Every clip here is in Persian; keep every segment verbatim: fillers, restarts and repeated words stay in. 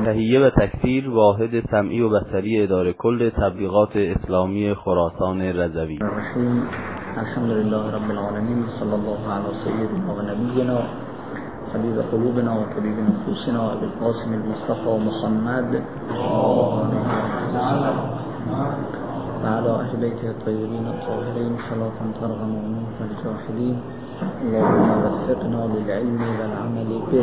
تهیه و تکثیر واحد سمعی و بصری اداره کل تبلیغات اسلامی خراسان رضوی. الرحیم. الحمدلله رب العالمین، صلی الله علی سیدنا و نبینا حبیب قلوبنا و طبیب نفوسنا ابی القاسم المصطفى محمد و علی اهل بیته الطاهرین الطاهرین صلاة ترغم عنوف الجاحدین اللهم وفقنا للعلم والعمل به.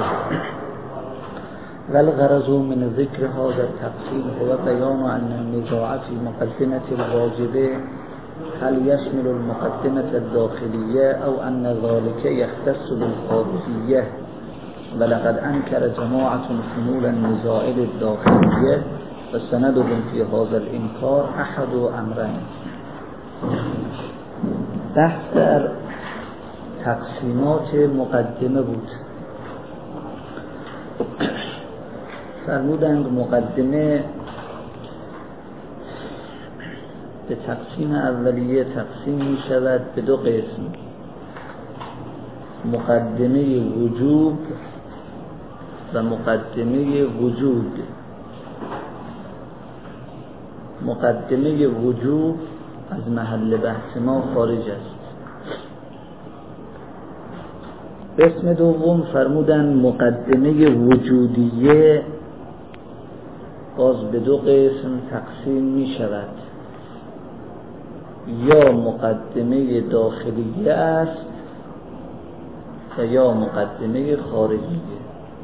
والغرض من ذکر هذا التقسیم هو بیان ان النزاع فی مقدمة الواجبه هل يشمل المقدمة الداخلية او ان ذلك يختص بالخارجية، ولقد انكر جماعة شمول النزاع الداخلية فسندهم في هذا الانكار احد امرين. بحث در تقسیمات مقدمه بود. فرمودند مقدمه به تقسیم اولیه تقسیم می شود به دو قسم: مقدمه وجوب و مقدمه وجود. مقدمه وجوب از محل بحث ما خارج است. قسم دوم فرمودن مقدمه وجودیه باز به دو قسم تقسیم می شود: یا مقدمه داخلیه است و یا مقدمه خارجیه.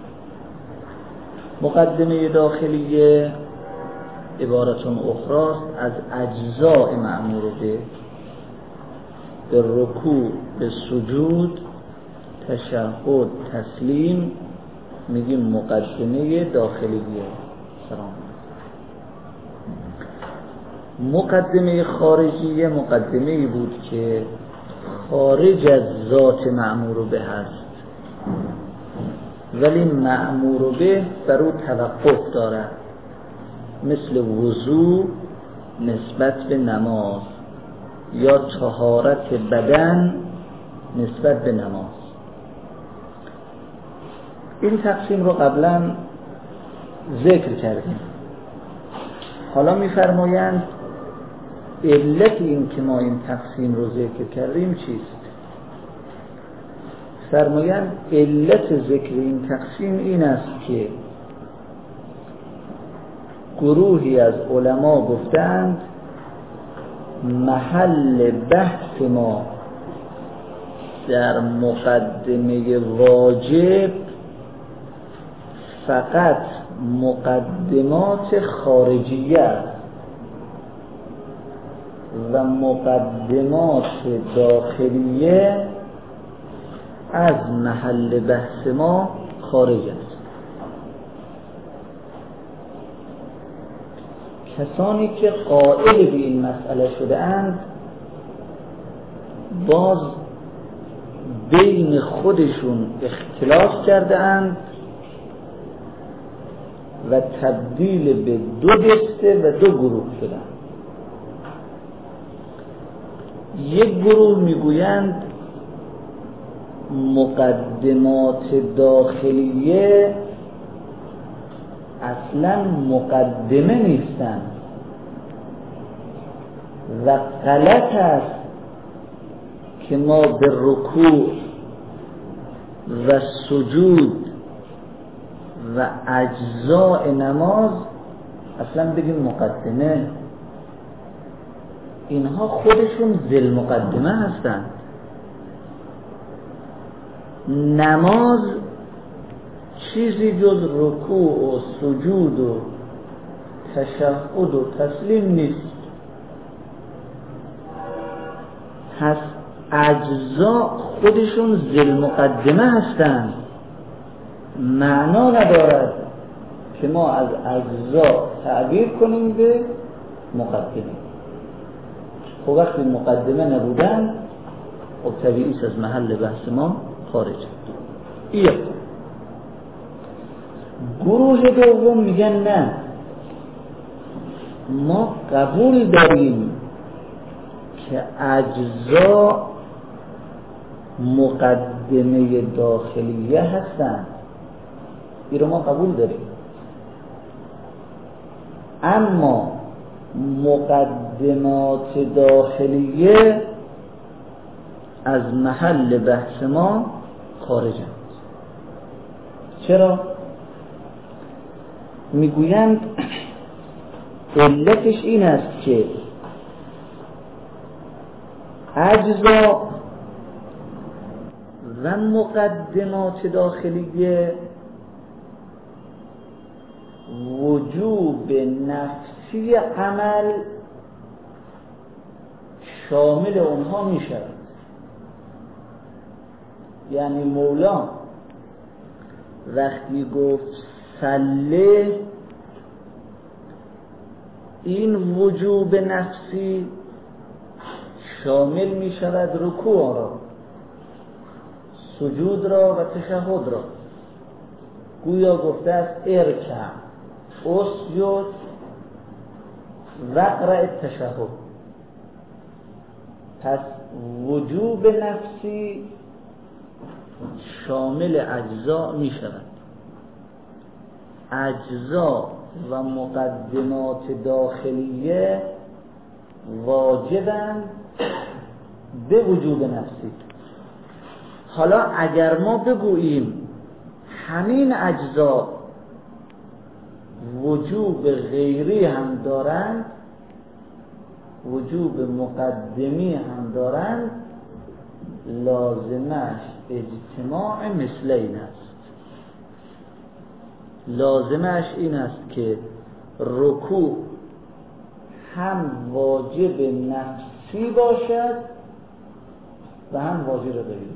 مقدمه داخلیه عبارتون اخراست از اجزاء مأمور به به رکوع، به سجود، تشهد، تسلیم میگیم مقدمه داخلیه. سلام. مقدمه خارجیه مقدمه بود که خارج از ذات مأمور به هست، ولی مأمور به بر او توقف دارد، مثل وضو نسبت به نماز یا طهارت بدن نسبت به نماز. این تقسیم رو قبلا ذکر کردیم. حالا می‌فرمایند علت این که ما این تقسیم رو ذکر کردیم چیست؟ فرمایند علت ذکر این تقسیم این است که گروهی از علما گفتند محل بحث ما در مقدمه واجب فقط مقدمات خارجیه است و مقدمات داخلیه از محل بحث ما خارج است. کسانی که قائل به این مسئله شده اند باز بین خودشون اختلاف کرده اند و تبدیل به دو دسته و دو گروه شدند. یک گروه میگویند مقدمات داخلیه اصلا مقدمه نیستند و غلط است که ما به رکوع و سجود و اجزاء نماز اصلا بگیم مقدمه. اینها خودشون ذل مقدمه هستند. نماز چیزی جز رکوع و سجود و تشهد و تسلیم نیست. پس اجزا خودشون ذل مقدمه هستند. معنا ندارد که ما از اجزا تعبیر کنیم به مقدمه. خب وقتی مقدمه نبودن خب طبیعی از محل بحث ما خارج. یک گروه دوم میگن نه، ما قبول داریم که اجزا مقدمه داخلیه هستند. این رو ما قبول داریم، اما مقدمات داخلیه از محل بحث ما خارجند. چرا؟ میگویند علتش این است که اجزا و مقدمات داخلیه وجوب نفسی عمل شامل اونها می شود. یعنی مولا وقتی گفت صله، این وجوب نفسی شامل می شود رکوع را، سجود را و تشهد را. گویا گفته است ارکع، اسجد و اقرأ التشهد. پس وجوب نفسی شامل اجزا می شود. اجزا و مقدمات داخلیه واجبند به وجوب نفسی. حالا اگر ما بگوییم همین اجزا وجوب غیری هم دارند، وجوب مقدمی هم دارند، لازمش اجتماع مثلین است. لازمش این است که رکوع هم واجب نفسی باشد و هم واجب غیری.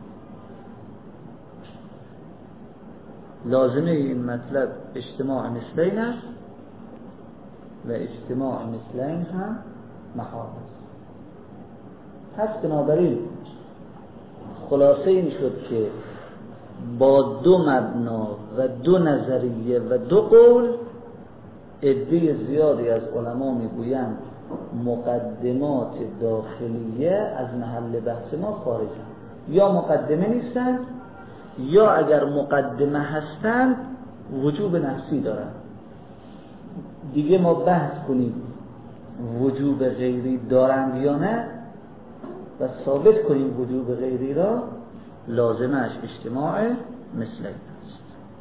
لازمه این مطلب اجتماع مثلین است و اجتماع مثلین هم محال است. پس بنابراین خلاصه این شد که با دو مبنا و دو نظریه و دو قول عده زیادی از علما میگویند مقدمات داخلیه از محل بحث ما خارجند. یا مقدمه نیستند، یا اگر مقدمه هستند وجوب نفسی دارند. دیگه ما بحث کنیم وجوب غیری دارند یا نه و ثابت کنیم وجوب غیری را، لازمش اجتماع مثلین است.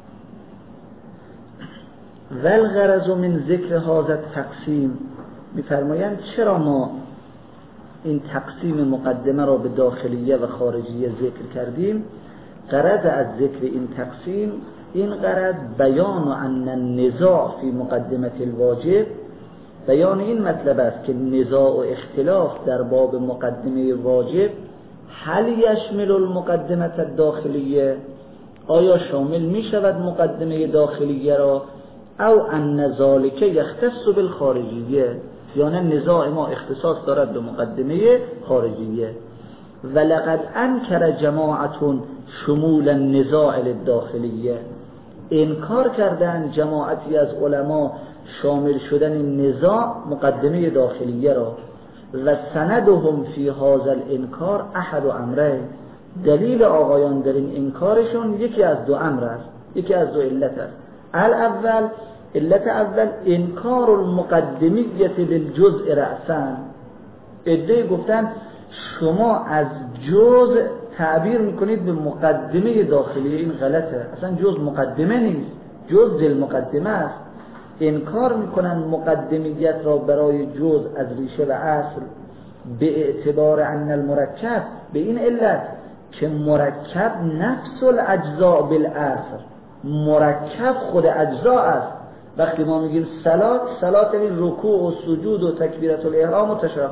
والغرض من ذکر هذا تقسیم، میفرمایند چرا ما این تقسیم مقدمه را به داخلیه و خارجیه ذکر کردیم؟ غرض از ذکر این تقسیم، این غرض بیان ان النزاع فی مقدمه الواجب، بیان این مطلب است که نزاع و اختلاف در باب مقدمه واجب هل یشمل المقدمه الداخلیه، آیا شامل می شود مقدمه داخلیه را، او ان ذلک یختص بالخارجیه، یعنی نزاع ما اختصاص دارد به مقدمه خارجیه. ولقد انکر جماعت شمول النزاع للداخلیه، انکار کردن جماعتی از علما شامل شدن نزاع مقدمه داخلیه را. و سندهم فی هذا الانکار احد امرین، دلیل آقایان در این انکارشون یکی از دو امر است، یکی از دو علت است. الاول، علت اول انکار المقدمیت للجزء رأسا. عده گفتن شما از جزء تعبیر میکنید به مقدمه داخلیه، این غلطه، اصلا جزء مقدمه نیست، جزء دل مقدمه است. انکار میکنن مقدمیت را برای جزء از ریشه و اصل به اعتبار ان المرکب، به این علت که مرکب نفس الاجزاء بالاصل، مرکب خود اجزا است. وقتی ما میگیم صلات، صلات این رکوع و سجود و تکبیرت الاحرام و تشهد.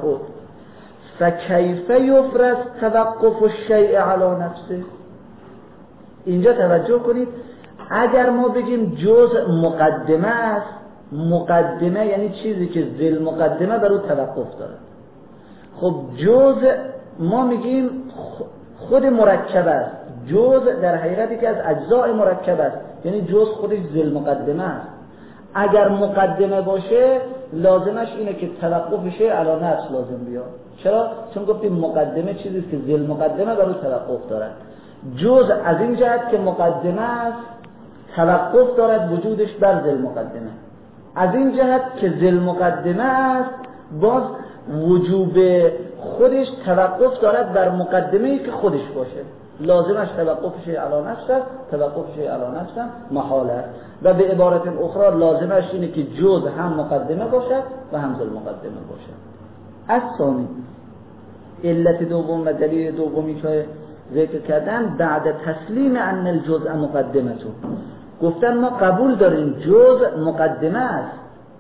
فکیف یفرض توقف الشیء علی نفسه. اینجا توجه کنید، اگر ما بگیم جزء مقدمه است، مقدمه یعنی چیزی که ذل مقدمه بر او توقف داره. خب جزء ما میگیم خود مرکب است، جزء در حقیقتی که از اجزاء مرکب است، یعنی جزء خودش ذل مقدمه است. اگر مقدمه باشه لازمش اینه که توقفش علی نفس لازم بیاد. چرا؟ چون گفتیم مقدمه چیزی که ذل مقدمه بر او توقف دارد. جزء از این جهت که مقدمه است توقف دارد وجودش بر ذل مقدمه. از این جهت که ذل مقدمه است باز وجوب خودش توقف دارد بر مقدمه‌ای که خودش باشه، لازمش توقفش علی نفس است، توقفش علی نفس محال است. و به عبارت اخرى لازمش اینه که جز هم مقدمه باشد و هم ذل مقدمه باشد. از ثانی علت دوم و دلیل دومی که ذکر کردن بعد تسلیم ان الجزء مقدمته، گفتن ما قبول داریم جزء مقدمه است،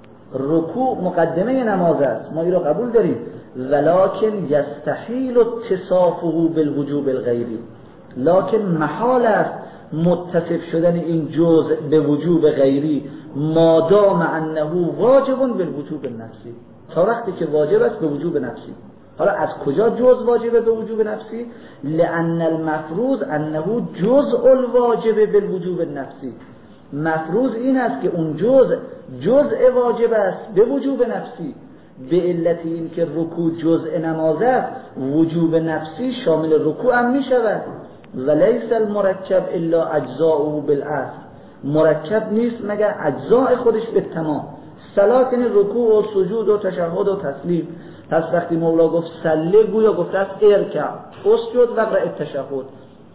رکوع مقدمه نماز است، ما این رو قبول داریم، ولکن یستحیل اتصافه بالوجوب الغیری، لکن محال است متصف شدن این جزء به وجوب غیری مادام انه واجب بالوجوب النفسی، تا وقتی که واجب است به وجوب نفسی. حالا از کجا جزء واجبه به وجوب نفسی؟ لأن المفروض انه جزء الواجب بالوجوب النفسی، مفروض این است که اون جزء جزء واجب است به وجوب نفسی، به علت این که رکوع جزء نماز است وجوب نفسی شامل رکوع هم می شود. ولیس المرکب الا اجزاؤه بالاصل، مرکب نیست مگر اجزاء خودش به تمام. صلات یعنی رکوع و سجود و تشهد و تسلیم. پس وقتی مولا گفت سله گویا گفته است ارکع اسجد و اقرأ التشهد،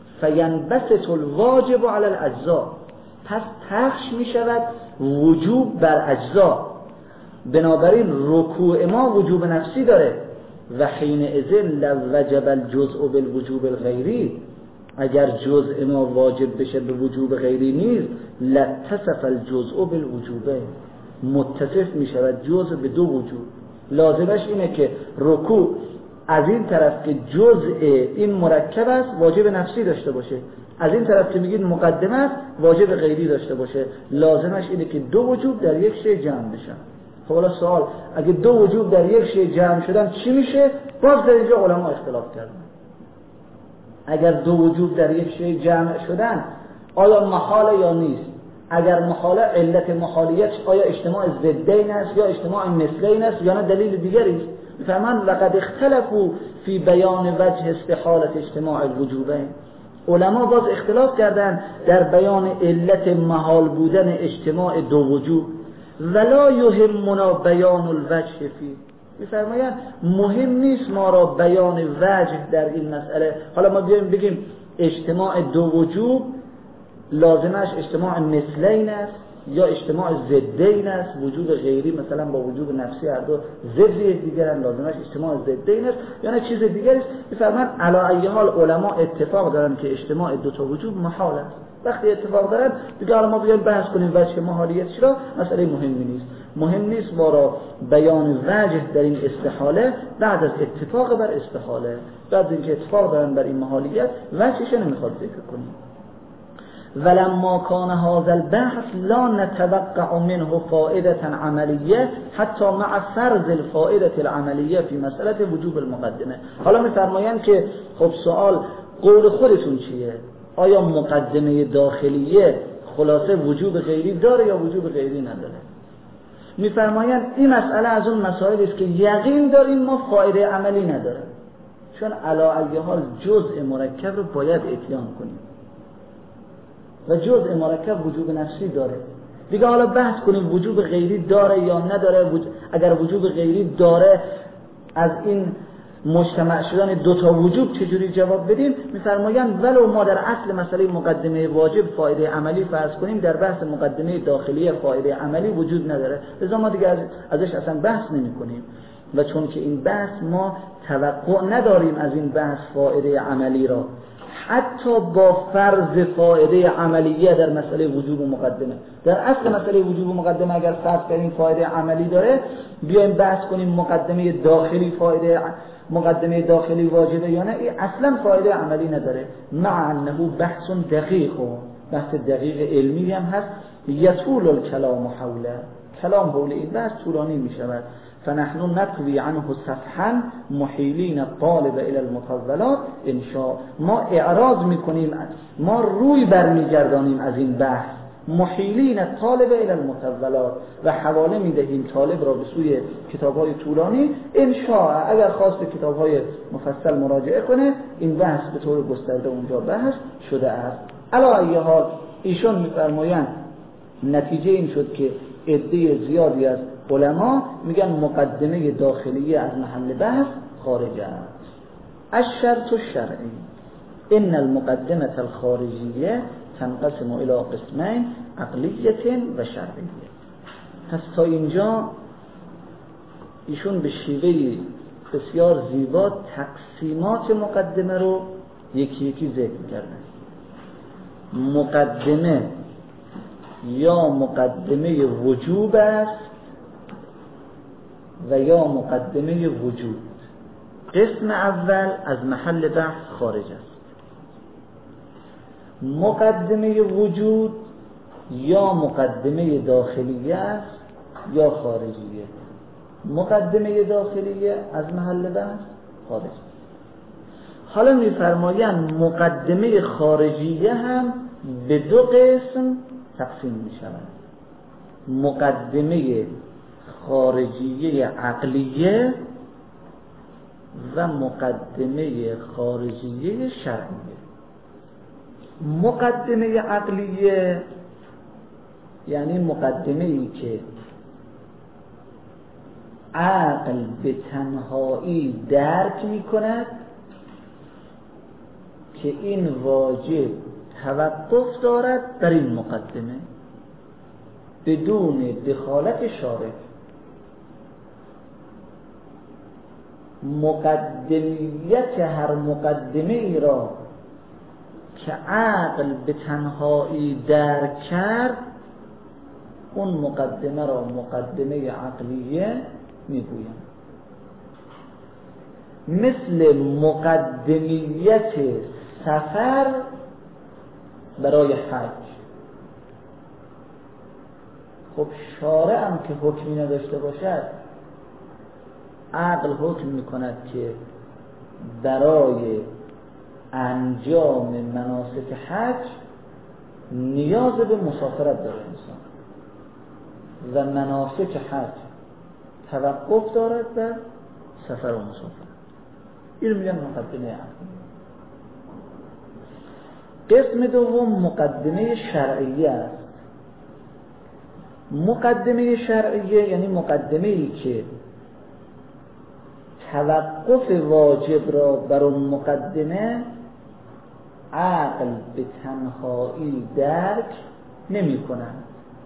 فینبسط الواجب علی الاجزاء، پس پخش می شود وجوب بر اجزا. بنابراین رکوع ما وجوب نفسی داره و حین اذن لو وجب الجزء بالوجوب الغیری، اگر جزء ما واجب بشه به وجوب غیری نیست لتصف الجزء بالوجوبه، متصف می شود جزء به دو وجوب. لازمش اینه که رکوع از این طرف که جزء این مرکب است واجب نفسی داشته باشه، از این طرف که میگید مقدمه است واجب غیری داشته باشه. لازمش اینه که دو وجوب در یک شی جمع بشن. خب حالا سوال، اگه دو وجوب در یک شی جمع شدن چی میشه؟ باز در اینجا علما اختلاف کردن. اگر دو وجوب در یک شی جمع شدن آیا محال یا نیست؟ اگر محاله، علت محالیت آیا اجتماع ضدین است یا اجتماع مثلین است یا نه دلیل دیگری است؟ فمن لقد اختلفوا فی بیان وجه استحالت اجتماع الوجوبین، علما باز اختلاف کردن در بیان علت محال بودن اجتماع دو وجوب. ولا یهمنا بیان الوجه فی، میفرمایند مهم نیست ما را بیان وجه در این مسئله. حالا ما بیایم بگیم اجتماع دو وجوب لازمش اجتماع مثلین است یا اجتماع ضدین است، وجوب غیری مثلا با وجوب نفسی هر دو ضد یکدیگرن، لازمش اجتماع ضدین است یا نه چیز دیگری است. میفرمایند علی ای حال علما اتفاق دارن که اجتماع دو تا وجوب محال است. وقتی اتفاق دارن دیگه حالا ما بیایم بحث کنیم وجه محالیتش را، مسئله مهمی نیست. مهم نیست ما را بیان وجه در این استحاله بعد از اتفاق بر استحاله، بعد از اینکه اتفاق دارن بر این محالیت وجهش نمیخواد ذکر کنیم. ولما كان هذا البحث لا نتوقع منه فائدة عملية حتى مع فرض الفائدة العملية في مسألة وجوب المقدمه. حالا میفرمایند که خب سوال قول خودتون چیه؟ آیا مقدمه داخلیه خلاصه وجوب غیری داره یا وجوب غیری نداره؟ میفرمایند این مسئله از اون مسائلی است که یقین داریم ما فایده عملی نداره، چون علی ای حال جزء مرکب رو باید اتیان کنیم و جزء مرکب وجوب نفسی داره. دیگه حالا بحث کنیم وجوب غیری داره یا نداره. وج... اگر وجوب غیری داره از این مجتمع شدن دو تا وجوب چجوری جواب بدیم؟ میفرمایند ولو ما در اصل مسئله مقدمه واجب فایده عملی فرض کنیم، در بحث مقدمه داخلی فایده عملی وجود نداره، لذا ما دیگه از... ازش اصلا بحث نمی کنیم. و چون که این بحث ما توقع نداریم از این بحث فایده عملی را، حتی با فرض فایده عملیه در مسئله وجوب و مقدمه، در اصل مسئله وجوب و مقدمه اگر فرض کنیم فایده عملی داره، بیایم بحث کنیم مقدمه داخلی فایده مقدمه داخلی واجبه یا نه، این اصلا فایده عملی نداره. مع انه بحث دقیق و بحث دقیق علمی هم هست، یطول الکلام حوله، کلام حول این بحث طولانی می شود. فنحن نطوی عنه صفحا محیلین الطالب الى المطولات انشاء، ما اعراض میکنیم، ما روی برمیگردانیم از این بحث، محیلین الطالب الى المطولات، و حواله میدهیم طالب را به سوی کتاب‌های طولانی انشاء، اگر خواست به کتاب‌های مفصل مراجعه کنه این بحث به طور گسترده اونجا بحث شده است. علی ای حال ایشون میفرمایند نتیجه این شد که عده زیادی از علما میگن مقدمه داخلیه از محل بحث خارج است. الشرط الشرعی ان المقدمه الخارجیه تنقسم الى قسمین عقلیه و شرعیه. پس تا اینجا ایشون به شیوه بسیار زیبا تقسیمات مقدمه رو یکی یکی ذکر کردن. مقدمه یا مقدمه وجوب است و یا مقدمه وجود. قسم اول از محل بحث خارج است. مقدمه وجود یا مقدمه داخلیه است یا خارجیه. مقدمه داخلیه از محل بحث خارج است. حالا می‌فرمایند مقدمه خارجیه هم به دو قسم تقسیم می‌شود. مقدمه خارجیه عقلیه و مقدمه خارجیه شرعیه. مقدمه عقلیه یعنی مقدمه ای که عقل به تنهایی درک می کند که این واجب توقف دارد در این مقدمه بدون دخالت شارع. مقدمیت هر مقدمه ای را که عقل به تنهایی درک کرد اون مقدمه را مقدمه عقلیه میگویم. مثل مقدمیت سفر برای حج. خب شارع هم که حکمی نداشته باشد عقل حکم میکند که برای انجام مناسک حج نیاز به مسافرت داره انسان و مناسک حج توقف دارد بر سفر و مسافرت. این رو میگن مقدمه عقلی. قسم دوم مقدمه شرعیه است. مقدمه شرعیه یعنی مقدمه ای که توقف واجب را بر اون مقدمه عقل به تنهایی درک نمی کند،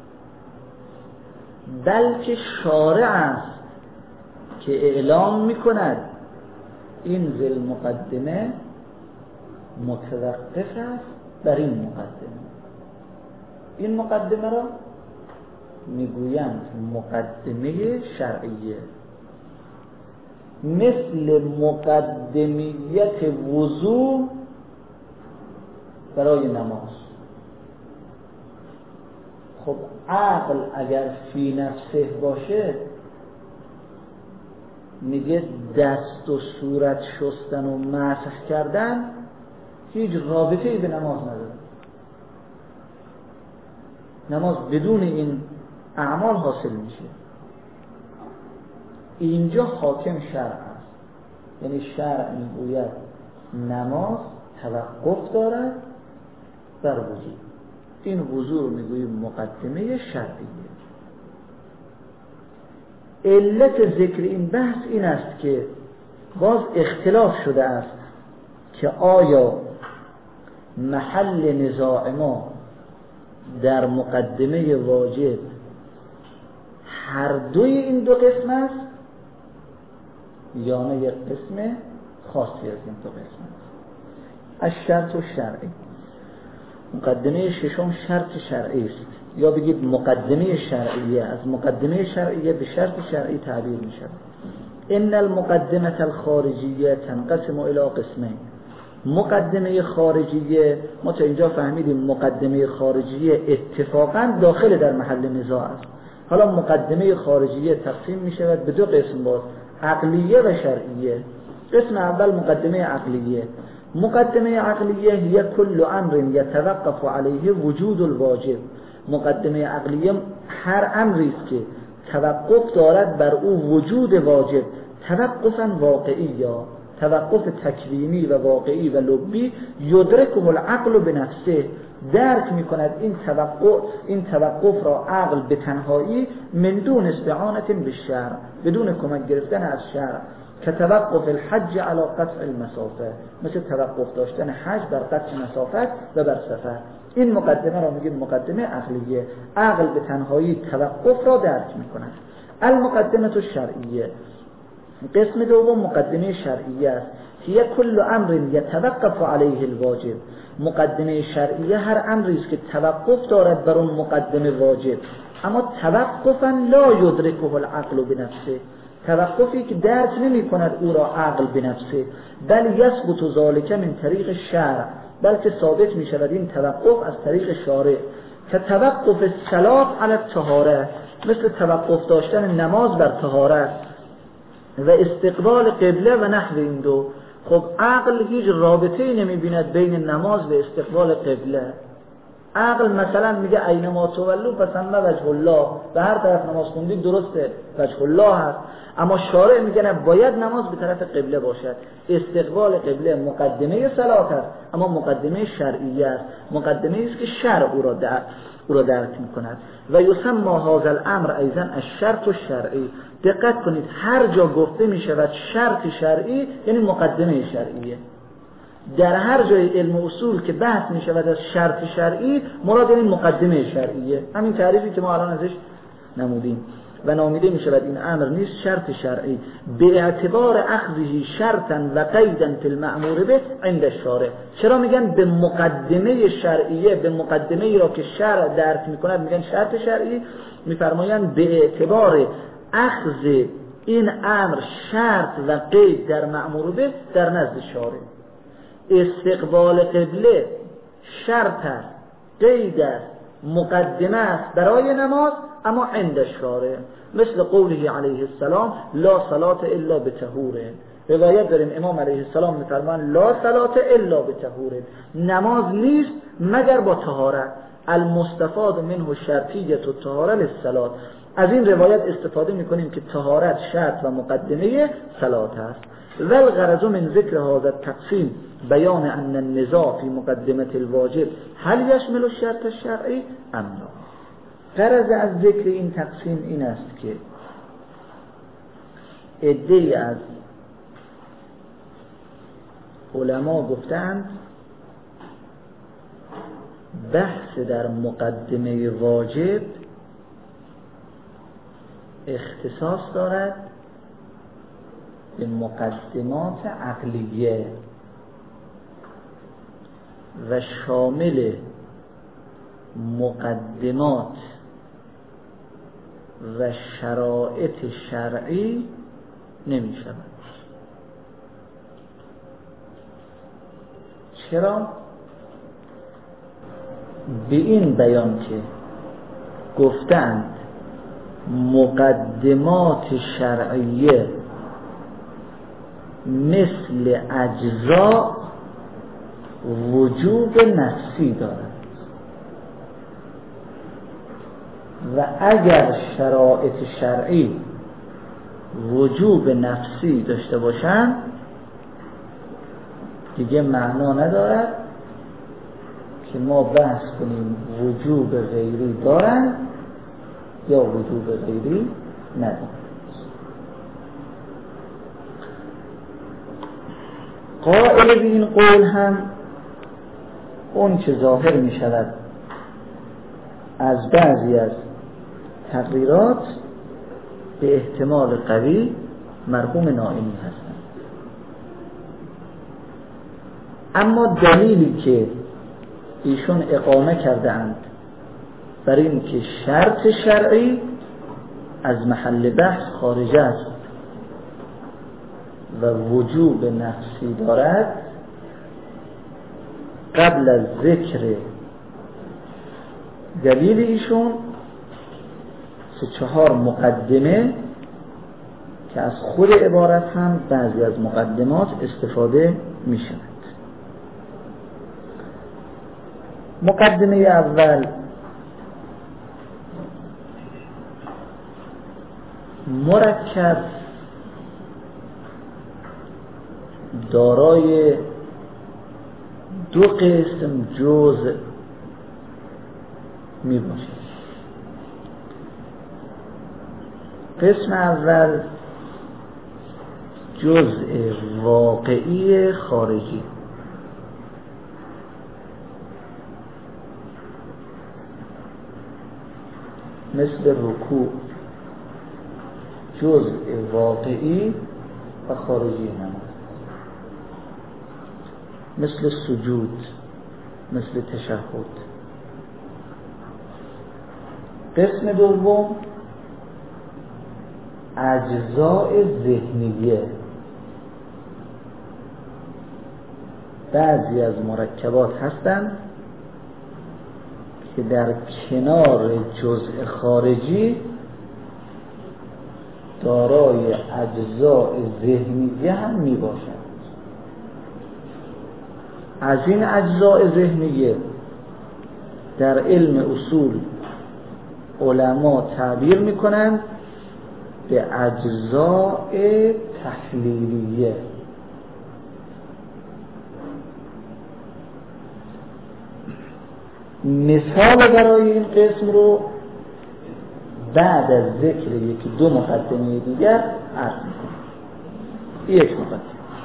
بلکه شارع است که اعلام می کند این ذل مقدمه متوقف است بر این مقدمه. این مقدمه را میگویند مقدمه شرعیه. مثل مقدمیت وضو برای نماز. خب عقل اگر فی نفسه باشه میگه دست و صورت شستن و مسح کردن هیچ رابطه‌ای به نماز نداره. نماز بدون این اعمال حاصل میشه. اینجا حاکم شرع است، یعنی شرع میگوید نماز توقف دارد بر وضو. این وضو رو میگوییم مقدمه شرعیه. علت ذکر این بحث این است که باز اختلاف شده است که آیا محل نزاع ما در مقدمه واجب هر دوی این دو قسم است یا نه یک قسم خاصی از این دو قسم است. الشرط الشرعی. مقدمه ششم شرط شرعی است، یا بگید مقدمه شرعیه. از مقدمه شرعیه به شرط شرعی تعبیر می شود. ان المقدمه الخارجیه تنقسم الى قسمین. مقدمه خارجیه ما تا اینجا فهمیدیم مقدمه خارجیه اتفاقا داخل در محل نزاع است. حالا مقدمه خارجیه تقسیم می شود به دو قسم باز، عقلیه و شرعیه. قسم اول مقدمه عقلیه. مقدمه عقلیه هی کل امر یتوقف علیه وجود الواجب. مقدمه عقلیه هر امری است که توقف دارد بر او وجود واجب، توقفا واقعی یا توقف تکوینی و واقعی و لبی، یدرکه العقل بنفسه، درک میکند این توقف این توقف را عقل به تنهایی من دون استعانت بالشرع، بدون کمک گرفتن از شرع، که توقف الحج علی قطع المسافه، مثل توقف داشتن حج بر قطع مسافت و بر سفر. این مقدمه را میگیم مقدمه عقلیه. عقل به تنهایی توقف را درک میکند. المقدمه الشرعیه، قسم دوم مقدمه شرعیه است. هي کل امر یتوقف علیه الواجب. مقدمه شرعیه هر امری است که توقف دارد بر اون مقدمه واجب، اما توقفا لا یدرکه العقل بنفسه، توقفی که درک نمی کند او را عقل بنفسه، بل یثبت ذلک من طریق شرع، بلکه ثابت می شود این توقف از طریق شارع. که توقف الصلاة علی الطهاره، مثل توقف داشتن نماز بر طهارت و استقبال قبله و نحو این دو. خب عقل هیچ رابطه‌ای نمی‌بیند بین نماز و استقبال قبله. عقل مثلا میگه اینما تولوا فثم وجه الله، به هر طرف نماز خوندید درسته وجه الله هست، اما شارع میگه نه، باید نماز به طرف قبله باشد. استقبال قبله مقدمه صلات است، اما مقدمه شرعیه است، مقدمه است که شرع او را در او را درک میکند. و یسمى هذا الامر ایضا الشرط الشرعی. دقت کنید هر جا گفته میشود شرط شرعی یعنی مقدمه شرعیه. در هر جای علم اصول که بحث می شود از شرط شرعی، مراد این مقدمه شرعیه، همین تعریفی که ما الان ازش نمودیم. و نامیده می شود این امر نیست شرط شرعی به اعتبار اخذه شرطا و قیدا فی المأمور به عند الشارع. چرا میگن به مقدمه شرعیه؟ به مقدمه ای را که شرع درک می کند میگن شرط شرعی. میفرمایند به اعتبار اخذ این امر شرط و قید در مأمور به در نزد شارع. استقبال قبله شرط است، قید است، مقدمه است برای نماز، اما عند شارع، مثل قوله علیه السلام لا صلاة الا بطهور. روایت داریم امام علیه السلام میفرمایند لا صلاة الا بطهور، نماز نیست مگر با طهارت. المستفاد منه شرطیت الطهاره للصلاة. از این روایت استفاده میکنیم که طهارت شرط و مقدمه صلات است. و الغرض من ذکر هذا التقسیم بیان ان النزاع فی مقدمه الواجب هل یشمل الشرط الشرعی ام لا. غرض از ذکر این تقسیم این است که عده‌ای از علما گفتند بحث در مقدمه واجب اختصاص دارد به مقدمات عقلیه و شامل مقدمات و شرایط شرعی نمی شود. چرا؟ به این بیان که گفتند مقدمات شرعیه مثل اجزاء وجوب نفسی دارد و اگر شرایط شرعی وجوب نفسی داشته باشند دیگه معنا ندارد که ما بحث کنیم وجوب غیری دارند یا وجوب غیری ندارند. قائل به این قول هم اون که ظاهر می شود از بعضی از تقریرات به احتمال قوی مرحوم نائینی هستند، اما دلیلی که ایشون اقامه کرده اند بر این که شرط شرعی از محل بحث خارج است و وجوب نفسی دارد، قبل از ذکر دلیل ایشون سه چهار مقدمه که از خود عبارت هم بعضی از مقدمات استفاده می شود. مقدمه اول مرکب دارای دو قسم جزء می باشه. قسم اول جزء واقعی خارجی. مثل رکوع جزء واقعی و خارجی نماز، مثل سجود، مثل تشهد. قسم دوم اجزاء ذهنیه. بعضی از مرکبات هستند که در کنار جزء خارجی دارای اجزاء ذهنیه هم می باشند. از این اجزاء ذهنیه در علم اصول علما تعبیر می کنند به اجزاء تحلیلیه. مثال برای این قسم رو بعد از ذکر یکی دو مقدمه دیگر عرض می‌کنم. یک مقدمه.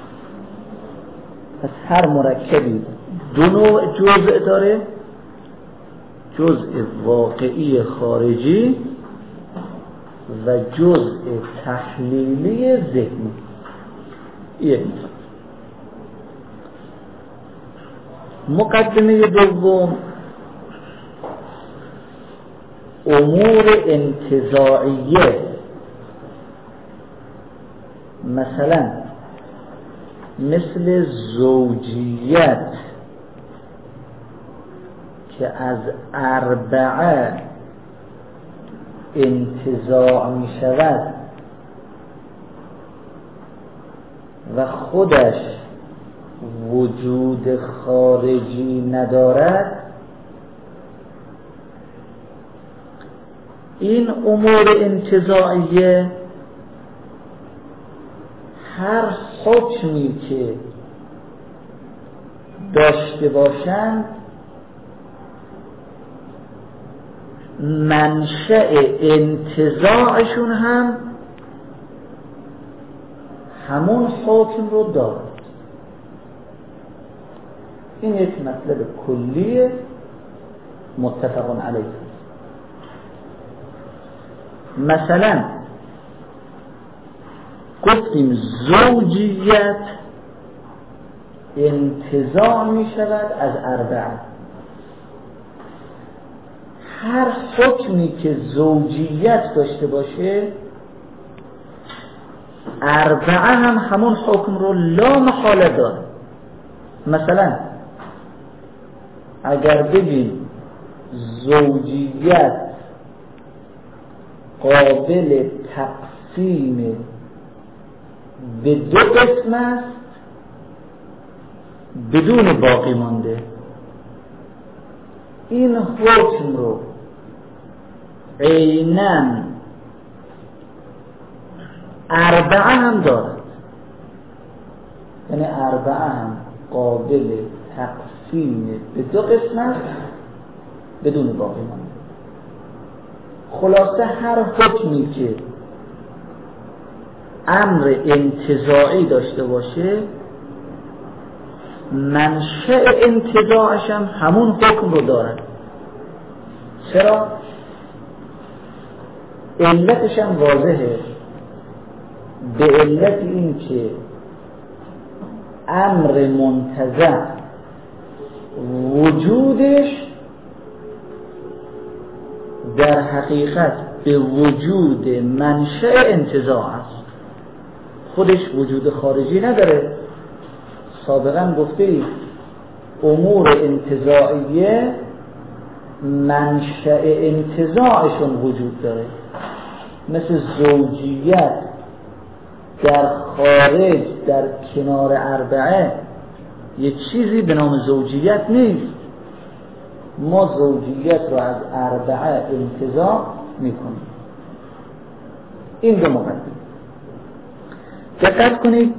پس هر مرکبی دو نوع جزء داره، جزء واقعی خارجی و جزء تحلیلی ذهنی. یک مثال. مقدمه دوم امور انتزاعیه. مثلا مثل زوجیت که از اربعه انتزاع می شود و خودش وجود خارجی ندارد، این امور انتزاعیه هر حکمی که داشته باشند منشأ انتزاعشون هم همون حکم رو دارد. این یک مطلب کلی متفق علیه. مثلا گفتیم زوجیت انتزاع می شود از اربعه. هر حکمی که زوجیت داشته باشه اربعه هم همون حکم رو لا محاله داره. مثلا اگر بگیم زوجیت قابل تقسیم به دو قسم است بدون باقی مانده، این حکم رو عیناً اربعه هم دارد. یعنی اربعه هم قابل تقسیم به دو قسم است بدون باقی مانده. خلاصه هر حکمی که امر انتزاعی داشته باشه منشأ انتزاعش هم همون حکم رو دارد. چرا؟ علتش هم واضحه، به علت این که امر منتزع وجودش در حقیقت به وجود منشأ انتزاع است، خودش وجود خارجی نداره. سابقا گفتیم امور انتزاعیه منشأ انتزاعشون وجود داره. مثل زوجیت در خارج در کنار اربعه یه چیزی به نام زوجیت نیست. ما زوجیت رو از اربعه انتزاع میکنیم. این دو مقدمه. دقت کنید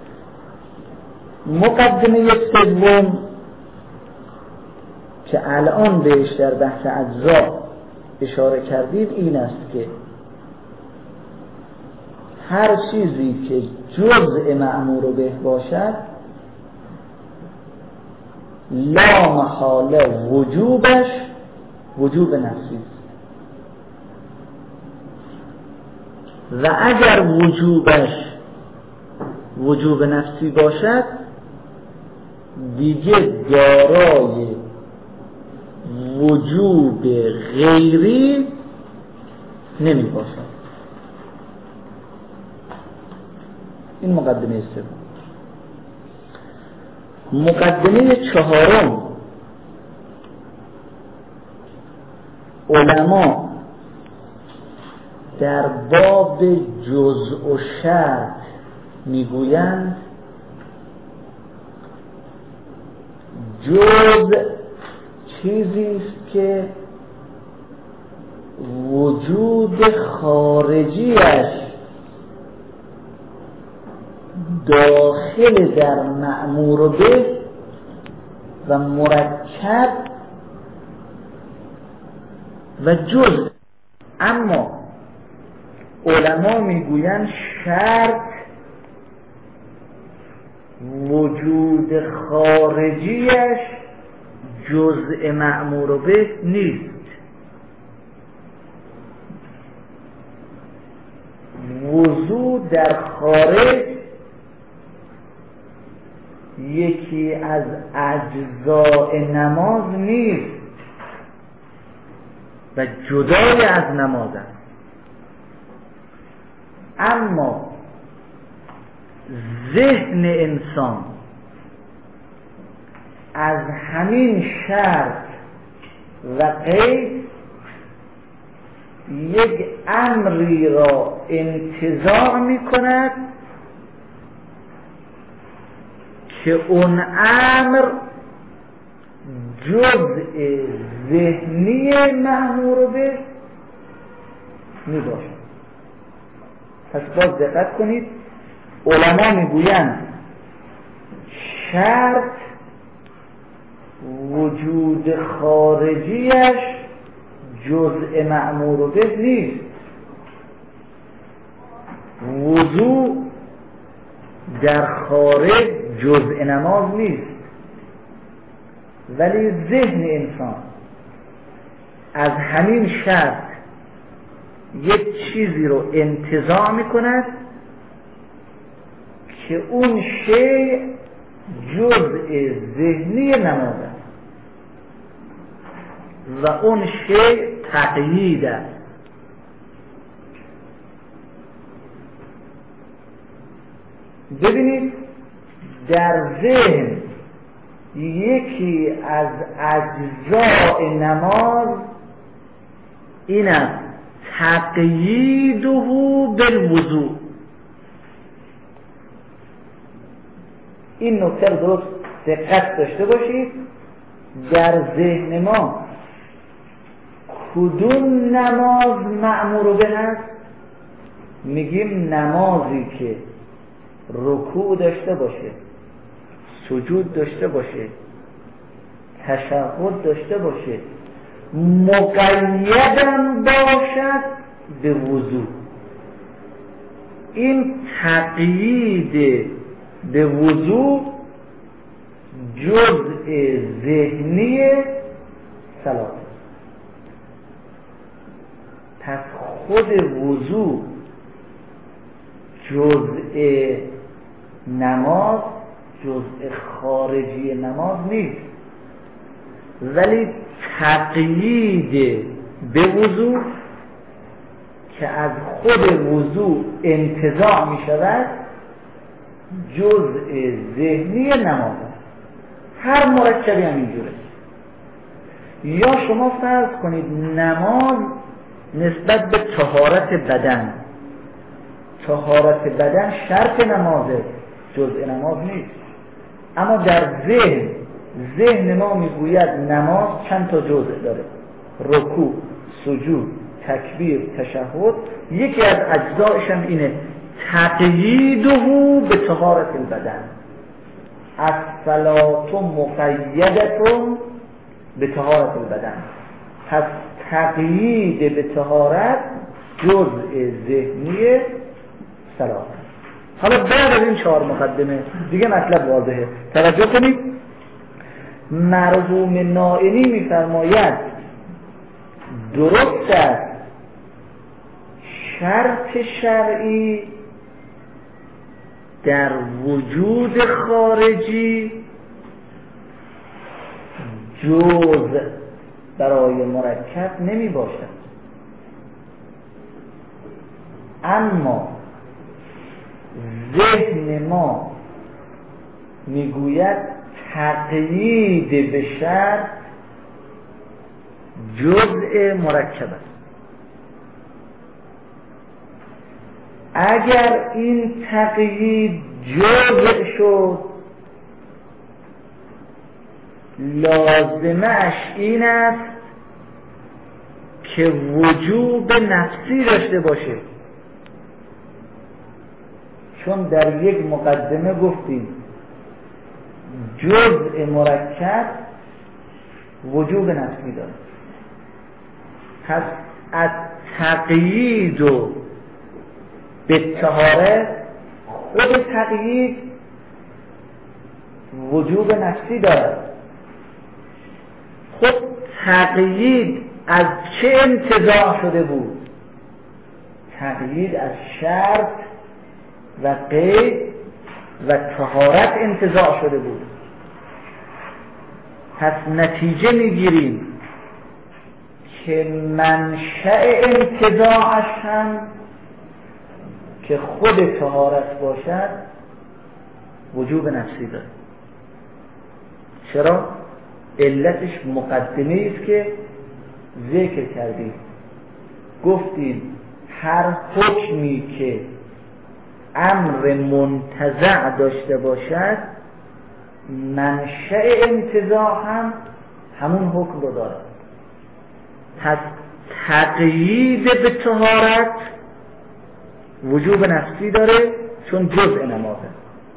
مقدمه سوم که الان بهش در بحث اجزا اشاره کردیم این است که هر چیزی که جزء مأمور به باشد لا محاله وجوبش وجوب نفسی است و اگر وجوبش وجوب نفسی باشد دیگه دارای وجوب غیری نمی باشد. این مقدمه سوم. مقدمه چهارم، علما در باب جزء و شرط میگویند جزء چیزی است که وجود خارجیش داخل در مأمور به و مرکب و جزء. اما علما میگویند شرط وجود خارجیش جزء مأمور به نیست. وضو در خارج یکی از اجزاء نماز نیست و جدای از نماز است. اما ذهن انسان از همین شرط و قید یک امری را انتزاع می کند که اون امر جزء ذهنی مأمور به می باشد. پس باز دقت کنید، علما می گویند شرط وجود خارجیش جزء مأمور به نیست. وضو در خارج جزء نماز نیست، ولی ذهن انسان از همین شرط یک چیزی رو انتزاع می کند که اون شیء جزء ذهنی نماز است و اون شیء تقیید است. ببینید در ذهن یکی از اجزاء نماز این است تقییده بالوضوء. این نکته رو درست دقت داشته باشید. در ذهن ما کدوم نماز مأمور به هست؟ میگیم نمازی که رکوع داشته باشه، سجود داشته باشه، تشهد داشته باشه، مقیدم باشد به وضو. این تقیید به وضو جزء ذهنی صلات. پس خود وضو جزء نماز، جزء خارجی نماز نیست، ولی تقیید به وضو که از خود وضو انتزاع می شود جزء ذهنی نماز است. هر مرکبی هم اینجوره. یا شما فرض کنید نماز نسبت به طهارت بدن، طهارت بدن شرط نمازه، جزء نماز نیست. اما در ذهن ذهن ما میگوید نماز چند تا جزء داره، رکوع، سجود، تکبیر، تشهد. یکی از اجزایش هم اینه تقییده به طهارت البدن. الصلاة مقیدة به طهارت البدن. پس تقیید به طهارت جزء ذهنی صلاح. حالا بعد از این چهار مقدمه دیگه مطلب واضحه. توجه کنید، مرحوم نائینی میفرماید درست است شرط شرعی در وجود خارجی جزء برای مرکب نمی باشد، اما ذهن ما میگوید تقیید به شرط جزء مرکب است. اگر این تقیید جزء شد لازمش این است که وجوب نفسی داشته باشه، چون در یک مقدمه گفتیم جزء مرکب وجوب نفسی داره. پس از تقیید و به طهارت خود تقیید وجوب نفسی داره. خود تقیید از چه انتزاع شده بود؟ تقیید از شرط و قید و طهارت انتزاع شده بود. پس نتیجه میگیریم که منشأ انتزاعش هم که خود طهارت باشد وجوب نفسی داره. چرا؟ علتش مقدمه است که ذکر کردیم. گفتیم هر حکمی که امر منتزع داشته باشد منشأ انتزاع هم همون حکم رو داره. پس تقیید به طهارت وجوب نفسی داره چون جزء نمازه.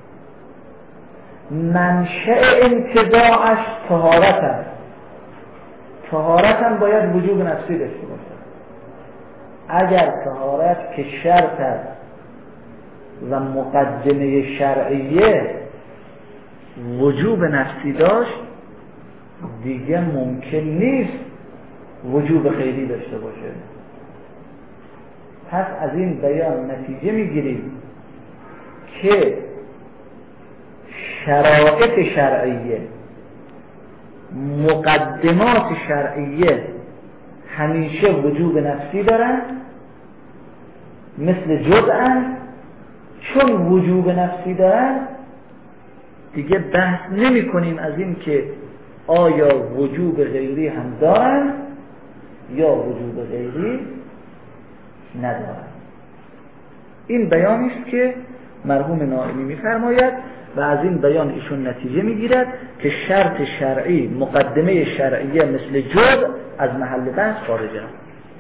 منشأ انتزاعش طهارت است. طهارت هم باید وجوب نفسی داشته باشه. اگر طهارت که شرط است و مقدمه شرعیه وجوب نفسی داشت دیگه ممکن نیست وجوب خیلی داشته باشه. پس از این بیان نتیجه میگیریم که شرایط شرعیه، مقدمات شرعیه همیشه وجوب نفسی دارن، مثل جزءن. چون وجوب نفسی دارن دیگه بحث نمی کنیم از این که آیا وجوب غیری هم دارن یا وجوب غیری ندارن. این بیانی است که مرحوم نائینی می‌فرماید و از این بیان ایشون نتیجه میگیرد که شرط شرعی مقدمه شرعیه مثل جزء از محل بحث خارج است.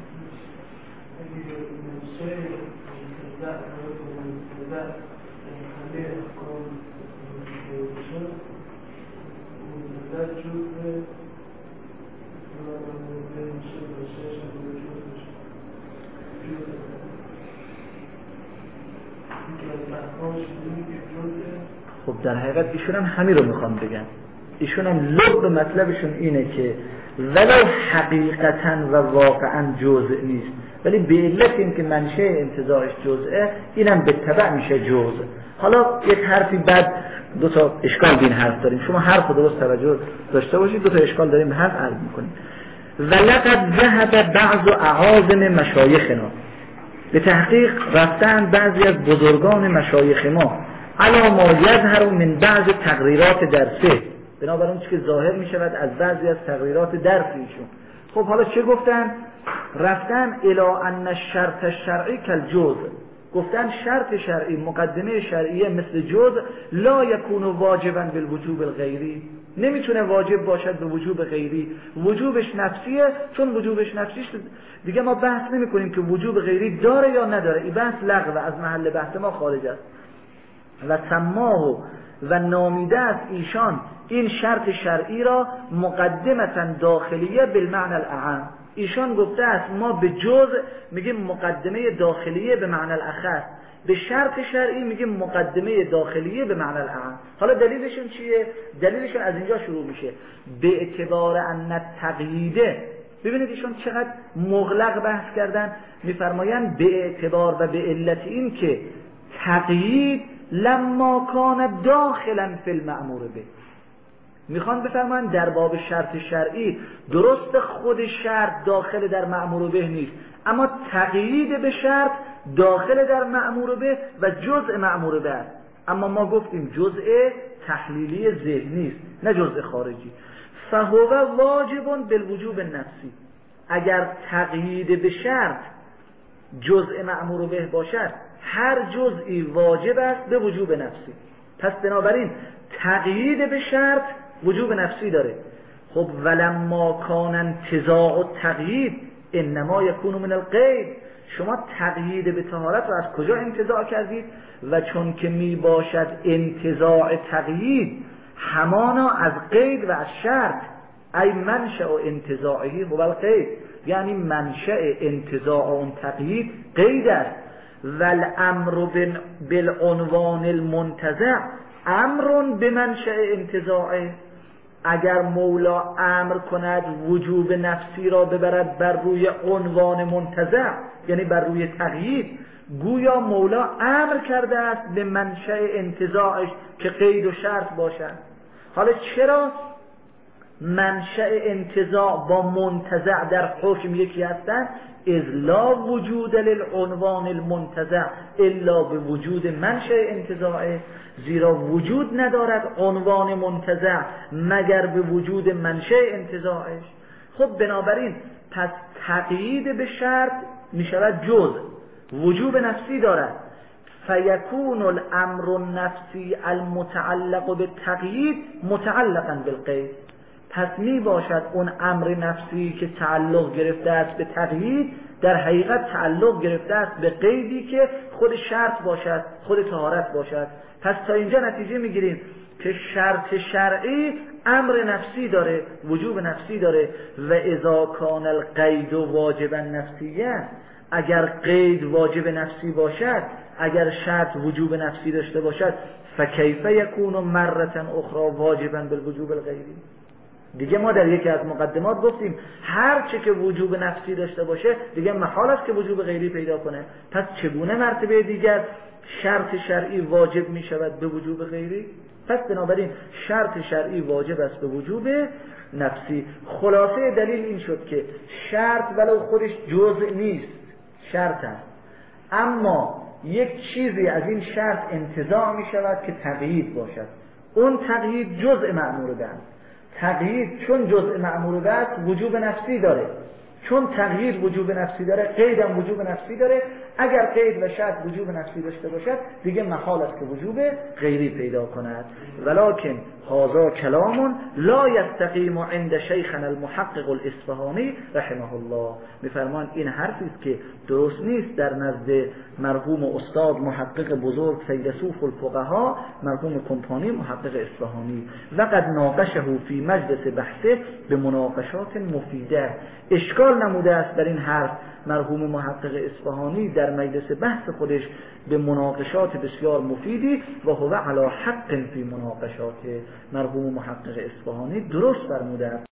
خب در حقیقت ایشون هم همین رو میخوام بگن. ایشون هم لب مطلبشون اینه که ولو حقیقتا و واقعا جزء نیست ولی به علت این که منشأ انتزاعش جزءه اینم به تبع میشه جزء. حالا یک حرفی بعد دو تا اشکال بین حرف داریم، شما حرف درست توجه داشته باشید. دو تا اشکال داریم حرف عرض میکنیم. ولقد ذهب بعض اعاظم مشایخنا، به تحقیق رفتن بعضی از بزرگان مشایخ ما علی ما یظهر من بعض تقریرات درسه، بنابراین اون چیزی که ظاهر می شود از بعضی از تقریرات درسیشون. خب حالا چه گفتن؟ رفتن الی ان الشرط الشرعی کالجزء، گفتن شرط شرعی مقدمه شرعیه مثل جزء لا یکون واجبا بالوجوب الغیری، نمیتونه واجب باشد به وجوب غیری. وجوبش نفسیه، چون وجوبش نفسیش دیگه ما بحث نمی کنیم که وجوب غیری داره یا نداره. این بحث لغو از محل بحث ما خارج است. و سماه و نامیده است ایشان این شرط شرعی را مقدمتا داخلیه بالمعنى الاعم، ایشان گفته است ما به جزء میگیم مقدمه داخلیه به معنی الاخص، به شرط شرعی میگیم مقدمه داخلیه به معنی الاعم. حالا دلیلشون چیه؟ دلیلشون از اینجا شروع میشه، به اعتبار ان التقییده. ببینید ایشون چقدر مغلق بحث کردن، میفرمایند به اعتبار و به علت این که تقیید لما کان داخلا فی المأمور به. میخوان بفرمایند در باب شرط شرعی درست خود شرط داخل در مأمور به نیست، اما تقیید به شرط داخل در مأمور به و جزء مأمور به است. اما ما گفتیم جزء تحلیلی ذهنی است نه جزء خارجی. فهو واجب بالوجوب النفسی. اگر تقیید به شرط جزء مأمور به باشد، هر جزئی واجب است به وجوب نفسی. پس بنابراین تقیید به شرط وجوب نفسی داره. خب ولما کان انتزاع التقیید انما یکون من القید. شما تقیید به طهارت رو از کجا انتزاع کردید؟ و چون که می باشد انتزاع تقیید همانا از قید و از شرط، ای منشأ انتزاعه هو القید، یعنی منشأ انتزاع اون تقیید قید است. والامر بالعنوان المنتزع امر بمنشأ انتزاعه. اگر مولا امر کند وجوب نفسی را ببرد بر روی عنوان منتزع، یعنی بر روی تقیید، گویا مولا امر کرده است به منشأ انتزاعش که قید و شرط باشد. حالا چرا منشأ انتزاع با منتزع در حکم یکی هستند؟ اذ لا وجود للعنوان المنتزع الا به وجود منشأ انتزاعه. زیرا وجود ندارد عنوان منتزع مگر به وجود منشأ انتزاعش. خب بنابراین پس تقیید به شرط می شود جزء، وجوب نفسی دارد. فیکون الامر النفسی المتعلق بالتقیید متعلقا بالقید. پس می باشد اون امر نفسی که تعلق گرفته است به تقیید در حقیقت تعلق گرفته است به قیدی که خود شرط باشد، خود طهارت باشد. پس تا اینجا نتیجه میگیریم که شرط شرعی امر نفسی داره، وجوب نفسی داره. و اذا کان القید واجبا نفسیه، اگر قید واجب نفسی باشد، اگر شرط وجوب نفسی داشته باشد، فکیف یکون مرة اخرى واجبا بالوجوب الغیری. دیگه ما در یکی از مقدمات گفتیم هر چه که وجوب نفسی داشته باشه دیگه محال است که وجوب غیری پیدا کنه. پس چگونه مرتبه دیگر شرط شرعی واجب می شود به وجوب غیری؟ پس بنابراین شرط شرعی واجب است به وجوب نفسی. خلاصه دلیل این شد که شرط ولو خودش جزء نیست، شرط است، اما یک چیزی از این شرط انتزاع می شود که تقیید باشد. اون تقیید جزء مأمور به است. تقیید چون جزء مأمور به است وجوب نفسی داره، چون تغییر وجوب نفسی داره قید هم وجوب نفسی داره. اگر قید و شرط وجوب نفسی داشته باشد دیگه محال است که وجوب غیری پیدا کند. ولکن هذا کلام لا یستقیم عند شیخنا المحقق الاصفهانی رحمه الله. میفرمان این حرفی است که درست نیست در نزد مرحوم استاد محقق بزرگ فیلسوف الفقها مرحوم کمپانی محقق اصفهانی. وقد ناقشه فی مجلس بحثه به مناقشات مفیده. اشکال نموده است در این حرف مرحوم محقق اصفهانی در مجلس بحث خودش به مناقشات بسیار مفیدی و هو علی حق فی مناقشات. مرحوم محقق اصفهانی درست فرموده است.